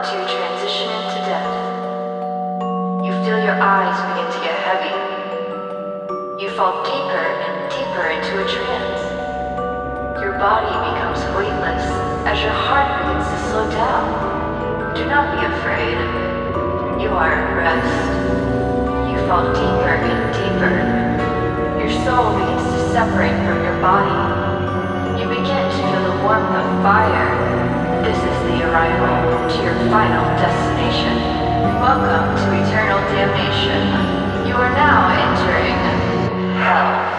to your transition into death. You feel your eyes begin to get heavy. You fall deeper and deeper into a trance. Your body becomes weightless as your heart begins to slow down. Do not be afraid. You are at rest. You fall deeper and deeper. Your soul begins to separate from your body. You begin to feel the warmth of fire. This is the arrival to your final destination. Welcome to eternal damnation. You are now entering hell.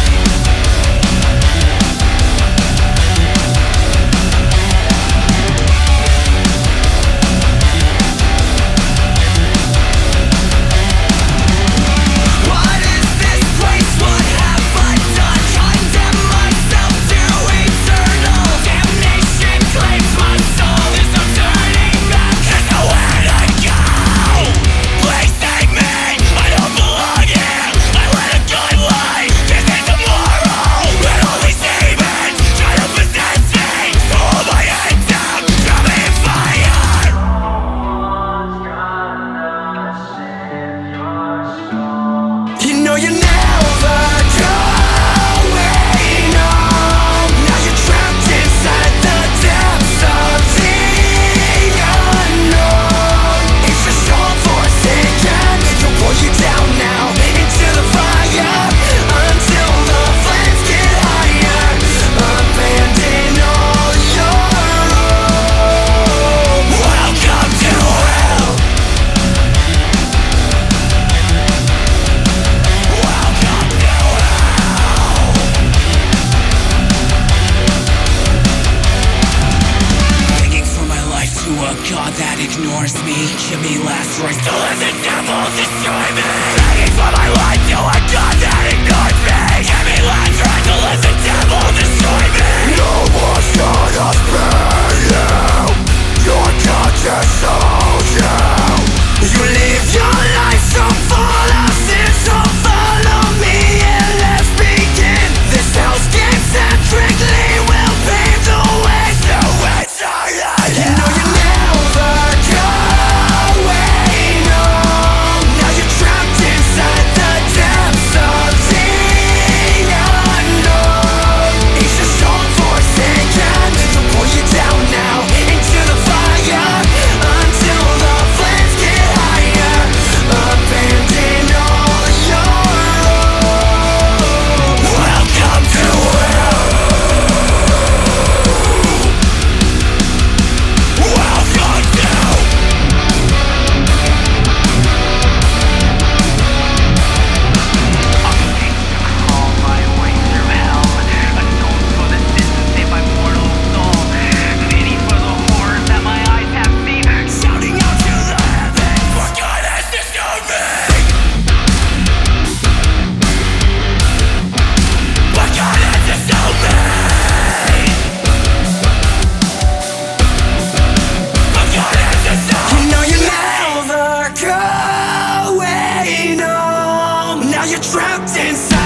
God that ignores me, give me last rites to let the devil destroy me. Begging for my life to a God that ignores me, give me last rites to let the devil destroy me. No one's gonna spare you. Your God just sold you. You live your life so full of sin, so follow me and let's begin. This hellscape centrically will pave the way to eternity. You know you you're trapped inside.